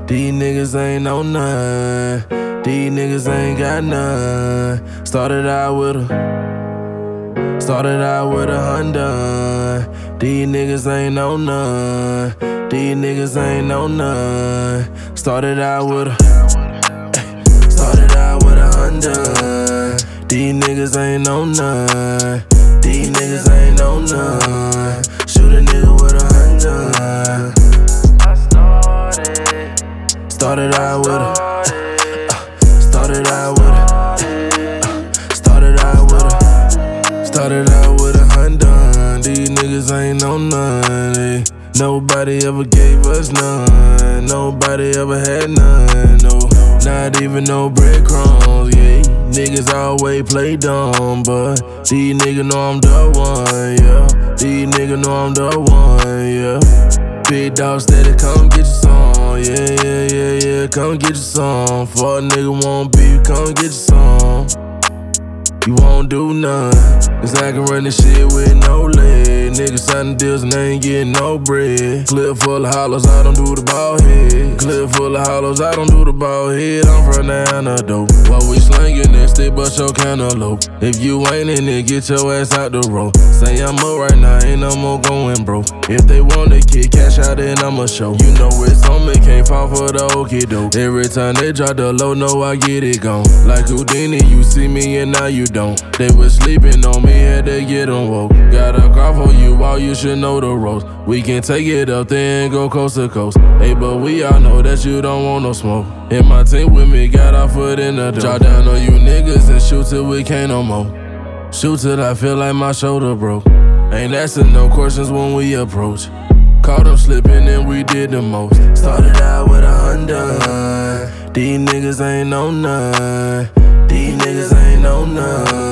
These niggas ain't no none. These niggas ain't got none. Started out with a Honda. These niggas ain't no none. These niggas ain't no none. Started out with a Honda. These niggas ain't no none. These niggas ain't no none. Shoot a nigga with a Honda. Started out with a Honda. These niggas ain't no none. Nobody ever gave us none. Nobody ever had none. No, not even no breadcrumbs. Yeah, niggas always play dumb, but these niggas know I'm the one. Yeah, these niggas know I'm the one. Yeah, big dog steady, come get your song. Yeah, come get your song. For a nigga won't beef, come get your song. You won't do none, cause I can run this shit with no leg. Niggas signing deals and they ain't getting no bread. Clip full of hollows, I don't do the ball head. Clip full of hollows, I don't do the ball head. I'm from the dope. While we slinging that stick, bust your cantaloupe. If you ain't in it, get your ass out the road. Say I'm up right now, ain't no more going, bro. If they want to kick cash out, then I'ma show. You know it's on me, can't fall for the okey doke. Every time they drop the low, know I get it gone. Like Houdini, you see me and now you don't. They was sleeping on me, had to get them woke. Got a car for you, all you should know the ropes. We can take it up there and go coast to coast. Hey, but we all know that you don't want no smoke. And my team with me got our foot in the door. Drop down on you niggas and shoot till we can't no more. Shoot till I feel like my shoulder broke. Ain't asking no questions when we approach. Caught them slipping and we did the most. Started out with a Honda. These niggas ain't no none. These niggas ain't no none.